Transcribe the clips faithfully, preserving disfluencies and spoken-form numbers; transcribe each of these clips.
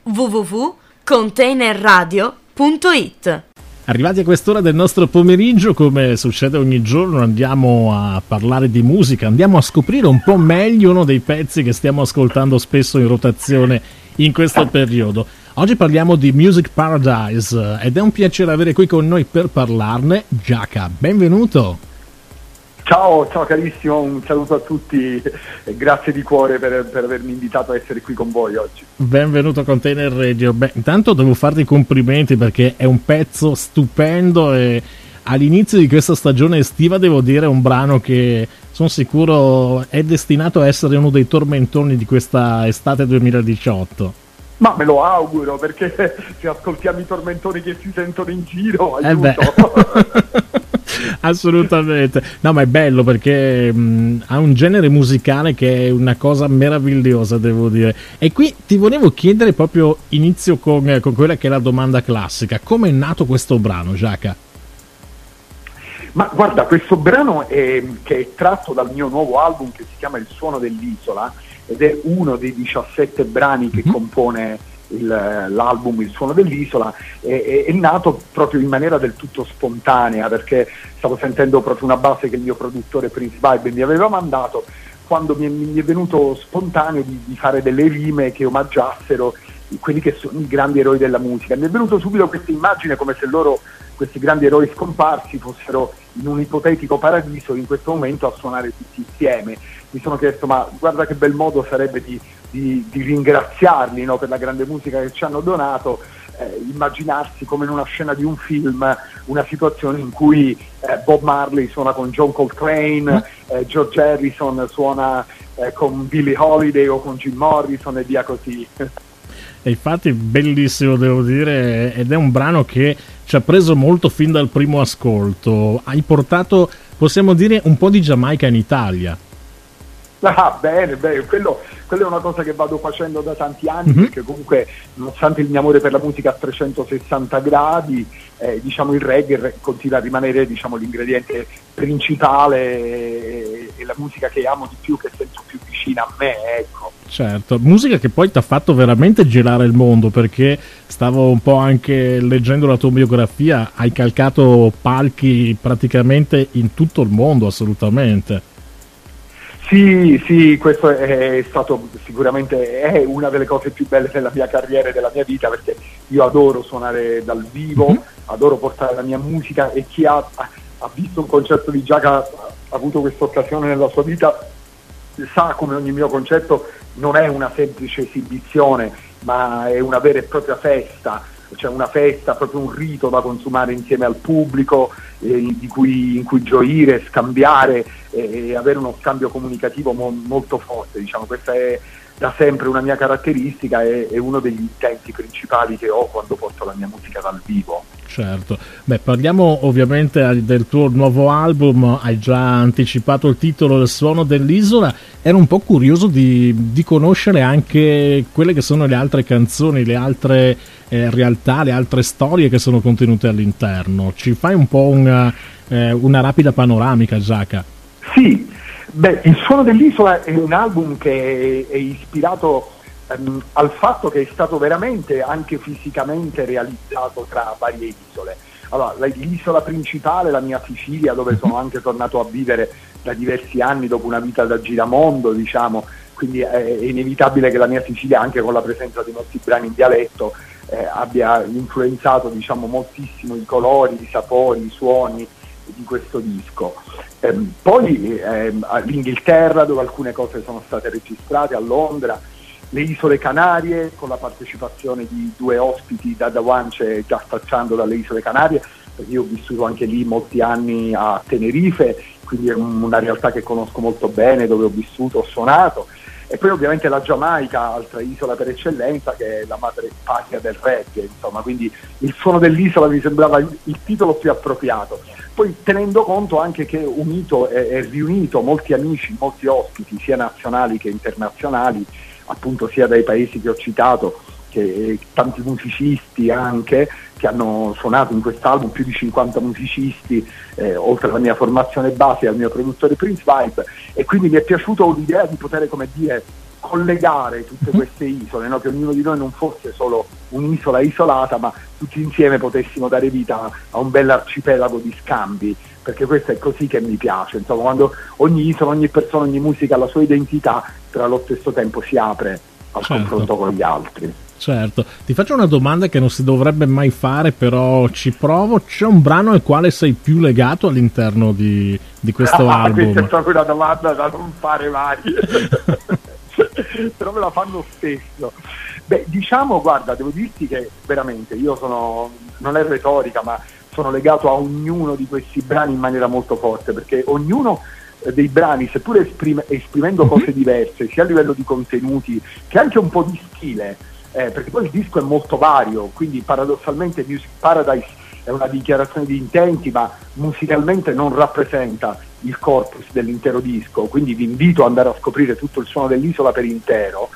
w w w punto container radio punto i t. Arrivati a quest'ora del nostro pomeriggio, come succede ogni giorno, andiamo a parlare di musica, andiamo a scoprire un po' meglio uno dei pezzi che stiamo ascoltando spesso in rotazione in questo periodo. Oggi parliamo di Music Paradise ed è un piacere avere qui con noi per parlarne Giaca. Benvenuto! Ciao, ciao carissimo, un saluto a tutti e grazie di cuore per, per avermi invitato a essere qui con voi oggi. Benvenuto a Container Radio. Beh, intanto devo farti i complimenti perché è un pezzo stupendo e all'inizio di questa stagione estiva devo dire è un brano che sono sicuro è destinato a essere uno dei tormentoni di questa estate duemiladiciotto. Ma me lo auguro, perché se ascoltiamo i tormentoni che si sentono in giro, aiuto. Eh beh. Assolutamente, no, ma è bello perché mh, ha un genere musicale che è una cosa meravigliosa, devo dire. E qui ti volevo chiedere proprio inizio con, con quella che è la domanda classica: come è nato questo brano, Giaca? Ma guarda, questo brano è, che è tratto dal mio nuovo album che si chiama Il suono dell'isola ed è uno dei diciassette brani che mm-hmm. compone Il, l'album Il suono dell'isola, è, è nato proprio in maniera del tutto spontanea, perché stavo sentendo proprio una base che il mio produttore Prince Vibe mi aveva mandato, quando mi è, mi è venuto spontaneo di, di fare delle rime che omaggiassero quelli che sono i grandi eroi della musica. Mi è venuto subito questa immagine come se loro, questi grandi eroi scomparsi, fossero in un ipotetico paradiso in questo momento a suonare tutti insieme. Mi sono chiesto, ma guarda che bel modo sarebbe di Di, di ringraziarli, no, per la grande musica che ci hanno donato, eh, immaginarsi come in una scena di un film una situazione in cui eh, Bob Marley suona con John Coltrane, eh, George Harrison suona eh, con Billie Holiday o con Jim Morrison e via così. E infatti bellissimo, devo dire, ed è un brano che ci ha preso molto fin dal primo ascolto. Hai portato, possiamo dire, un po' di Giamaica in Italia. Ah, bene, bene, quello, quello è una cosa che vado facendo da tanti anni, mm-hmm. perché comunque, nonostante il mio amore per la musica a trecentosessanta gradi, eh, diciamo il reggae continua a rimanere, diciamo, l'ingrediente principale e, e la musica che amo di più, che sento più vicina a me, ecco. Certo, musica che poi ti ha fatto veramente girare il mondo, perché stavo un po' anche leggendo la tua biografia, hai calcato palchi praticamente in tutto il mondo, assolutamente. Sì, sì, questo è stato sicuramente è una delle cose più belle della mia carriera e della mia vita, perché io adoro suonare dal vivo, mm-hmm. adoro portare la mia musica, e chi ha, ha visto un concerto di Giaca, ha avuto questa occasione nella sua vita, sa come ogni mio concerto non è una semplice esibizione, ma è una vera e propria festa. Cioè una festa, proprio un rito da consumare insieme al pubblico, eh, di cui, in cui gioire, scambiare e eh, avere uno scambio comunicativo mo- molto forte. Diciamo, questa è da sempre una mia caratteristica e è uno degli intenti principali che ho quando porto la mia musica dal vivo. Certo, beh, parliamo ovviamente del tuo nuovo album, hai già anticipato il titolo, Il suono dell'isola. Ero un po' curioso di, di conoscere anche quelle che sono le altre canzoni, le altre eh, realtà, le altre storie che sono contenute all'interno. Ci fai un po' una, eh, una rapida panoramica, Giaca? Sì, beh, Il suono dell'isola è un album che è, è ispirato Um, al fatto che è stato veramente anche fisicamente realizzato tra varie isole. Allora, l'isola principale, la mia Sicilia, dove sono anche tornato a vivere da diversi anni dopo una vita da giramondo, diciamo, quindi è, è inevitabile che la mia Sicilia, anche con la presenza dei nostri brani in dialetto, eh, abbia influenzato, diciamo, moltissimo i colori, i sapori, i suoni di questo disco. Um, poi um, l'Inghilterra, dove alcune cose sono state registrate, a Londra, le isole Canarie, con la partecipazione di due ospiti, Dada Wance e Già Stacciando dalle isole Canarie, perché io ho vissuto anche lì molti anni a Tenerife, quindi è una realtà che conosco molto bene, dove ho vissuto, ho suonato. E poi ovviamente la Giamaica, altra isola per eccellenza, che è la madre patria del reggae, insomma, quindi Il suono dell'isola mi sembrava il titolo più appropriato. Poi tenendo conto anche che unito e, e riunito molti amici, molti ospiti, sia nazionali che internazionali, appunto sia dai paesi che ho citato, che tanti musicisti anche che hanno suonato in quest'album, più di cinquanta musicisti, eh, oltre alla mia formazione base e al mio produttore Prince Vibe, e quindi mi è piaciuto l'idea di poter, come dire, collegare tutte queste isole, no? Che ognuno di noi non fosse solo un'isola isolata, ma tutti insieme potessimo dare vita a un bell'arcipelago di scambi, perché questo è così che mi piace, insomma, quando ogni isola, ogni persona, ogni musica ha la sua identità, però allo stesso tempo si apre al certo. confronto con gli altri. Certo, ti faccio una domanda che non si dovrebbe mai fare, però ci provo. C'è un brano al quale sei più legato all'interno di, di questo ah, album? Questa è proprio una domanda da non fare mai. Però me la fanno spesso. Beh, diciamo, guarda, devo dirti che veramente io sono, non è retorica, ma sono legato a ognuno di questi brani in maniera molto forte, perché ognuno dei brani, seppur esprime, esprimendo cose diverse, sia a livello di contenuti che anche un po' di stile, eh, perché poi il disco è molto vario, quindi paradossalmente Music Paradise è una dichiarazione di intenti, ma musicalmente non rappresenta il corpus dell'intero disco, quindi vi invito ad andare a scoprire tutto il suono dell'isola per intero.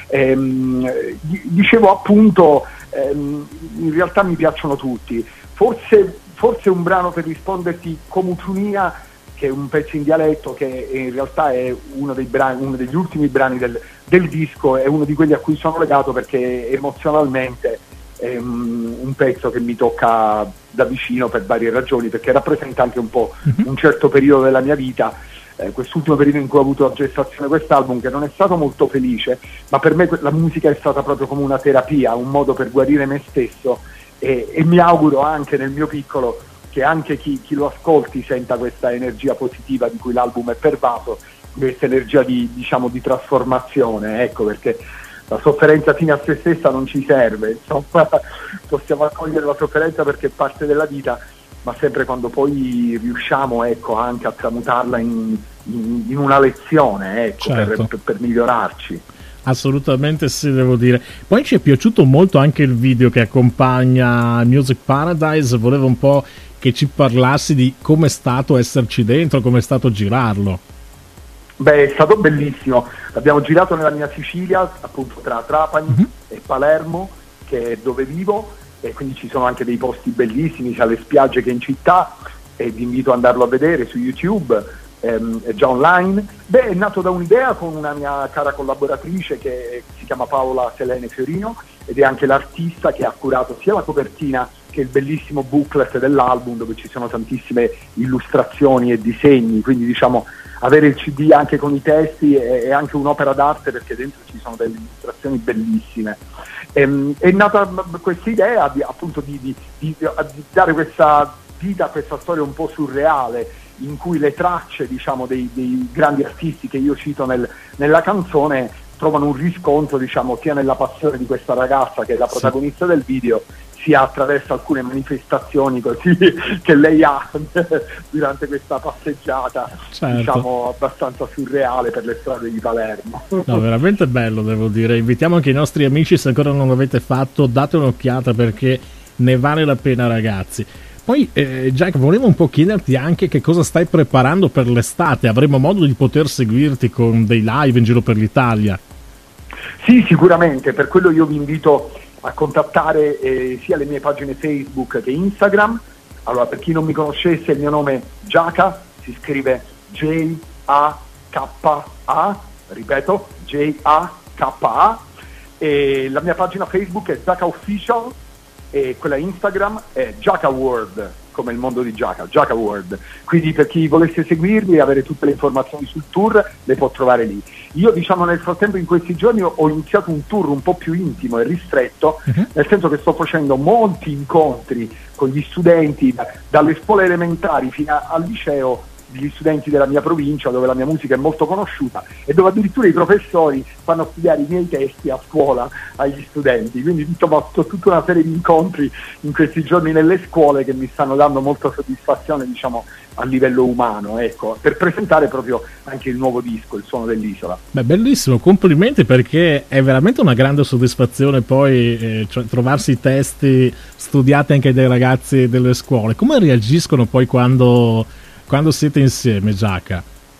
Ehm, dicevo appunto, ehm, in realtà mi piacciono tutti, forse, forse un brano per risponderti, Comutunia, che è un pezzo in dialetto, che in realtà è uno dei brani, uno degli ultimi brani del, del disco, è uno di quelli a cui sono legato perché emozionalmente è un, un pezzo che mi tocca da vicino per varie ragioni, perché rappresenta anche un po' uh-huh. un certo periodo della mia vita, eh, quest'ultimo periodo in cui ho avuto la gestazione quest'album, che non è stato molto felice, ma per me la musica è stata proprio come una terapia, un modo per guarire me stesso, e, e mi auguro anche nel mio piccolo che anche chi, chi lo ascolti senta questa energia positiva di cui l'album è pervaso, questa energia di, diciamo, di trasformazione, ecco, perché la sofferenza fine a se stessa non ci serve, insomma, possiamo accogliere la sofferenza perché è parte della vita, ma sempre quando poi riusciamo, ecco, anche a tramutarla in, in, in una lezione, ecco, certo. per, per, per migliorarci. Assolutamente sì, devo dire. Poi ci è piaciuto molto anche il video che accompagna Music Paradise, volevo un po' che ci parlassi di come è stato esserci dentro, come è stato girarlo. Beh, è stato bellissimo, l'abbiamo girato nella mia Sicilia, appunto tra Trapani uh-huh. e Palermo, che è dove vivo, e quindi ci sono anche dei posti bellissimi, sia le spiagge che in città, e vi invito ad andarlo a vedere su YouTube, ehm, è già online. Beh, è nato da un'idea con una mia cara collaboratrice che si chiama Paola Selene Fiorino, ed è anche l'artista che ha curato sia la copertina che il bellissimo booklet dell'album, dove ci sono tantissime illustrazioni e disegni, quindi diciamo avere il C D anche con i testi è, è anche un'opera d'arte, perché dentro ci sono delle illustrazioni bellissime. Ehm, è nata questa idea di, appunto di, di, di, di dare questa vita a questa storia un po' surreale, in cui le tracce, diciamo, dei, dei grandi artisti che io cito nel, nella canzone trovano un riscontro, diciamo, sia nella passione di questa ragazza che è la protagonista sì. del video, sia attraverso alcune manifestazioni così che lei ha durante questa passeggiata, certo. diciamo abbastanza surreale per le strade di Palermo. No, veramente bello, devo dire. Invitiamo anche i nostri amici, se ancora non l'avete fatto, date un'occhiata perché ne vale la pena, ragazzi. Poi eh, Jack, volevo un po' chiederti anche che cosa stai preparando per l'estate. Avremo modo di poter seguirti con dei live in giro per l'Italia? Sì, sicuramente, per quello io vi invito a contattare eh, sia le mie pagine Facebook che Instagram. Allora, per chi non mi conoscesse, il mio nome è Giaca, si scrive J A K A, ripeto, J A K A, e la mia pagina Facebook è Giaca Official, e quella Instagram è Giaca World, come il mondo di Giaca, Giaca World. Quindi per chi volesse seguirmi e avere tutte le informazioni sul tour, le può trovare lì. Io, diciamo, nel frattempo, in questi giorni ho iniziato un tour un po' più intimo e ristretto, uh-huh. nel senso che sto facendo molti incontri con gli studenti, da, dalle scuole elementari fino a, al liceo, gli studenti della mia provincia, dove la mia musica è molto conosciuta e dove addirittura i professori fanno studiare i miei testi a scuola agli studenti. Quindi insomma ho tutta una serie di incontri in questi giorni nelle scuole che mi stanno dando molta soddisfazione, diciamo, a livello umano, ecco, per presentare proprio anche il nuovo disco, Il suono dell'isola. Beh, bellissimo, complimenti, perché è veramente una grande soddisfazione poi eh, cioè, trovarsi i testi studiati anche dai ragazzi delle scuole. Come reagiscono poi quando quando siete insieme, Giaca?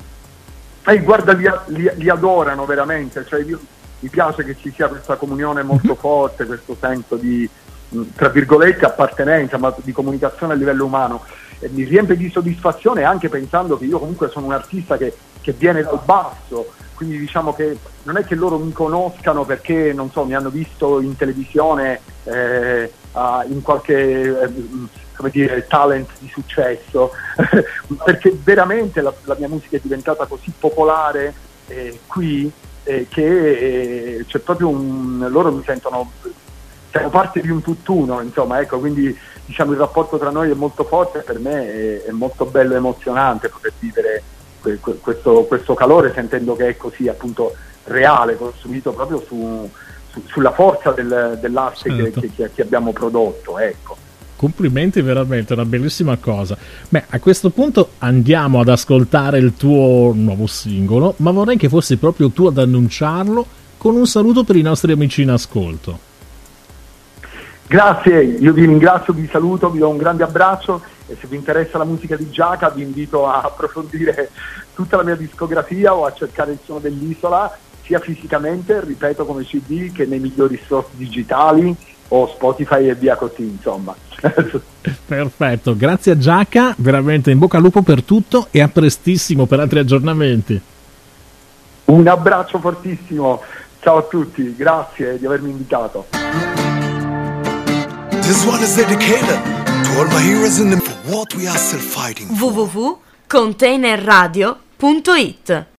Eh, guarda, li, li, li adorano veramente, cioè io, mi piace che ci sia questa comunione molto forte, questo senso di, tra virgolette, appartenenza, ma di comunicazione a livello umano, e mi riempie di soddisfazione, anche pensando che io comunque sono un artista che che viene dal basso, quindi diciamo che non è che loro mi conoscano perché, non so, mi hanno visto in televisione, eh, uh, in qualche eh, come dire, talent di successo, perché veramente la, la mia musica è diventata così popolare eh, qui eh, che eh, c'è proprio un... loro mi sentono, siamo parte di un tutt'uno, insomma, ecco, quindi diciamo il rapporto tra noi è molto forte, per me è, è molto bello e emozionante poter vivere que, que, questo, questo calore, sentendo che è così appunto reale, costruito proprio su, su, sulla forza del, dell'arte certo. che, che, che abbiamo prodotto, ecco. Complimenti, veramente una bellissima cosa. Beh, a questo punto andiamo ad ascoltare il tuo nuovo singolo, ma vorrei che fossi proprio tu ad annunciarlo con un saluto per i nostri amici in ascolto. Grazie, io vi ringrazio, vi saluto, vi do un grande abbraccio e se vi interessa la musica di Giaca vi invito a approfondire tutta la mia discografia o a cercare il suono dell'isola sia fisicamente, ripeto, come C D che nei migliori store digitali o Spotify e via così, insomma. Perfetto, grazie a Giaca, veramente in bocca al lupo per tutto e a prestissimo per altri aggiornamenti. Un abbraccio fortissimo, ciao a tutti, grazie di avermi invitato. This one is dedicated to all my heroes in the for what we are still fighting for. w w w punto container radio punto it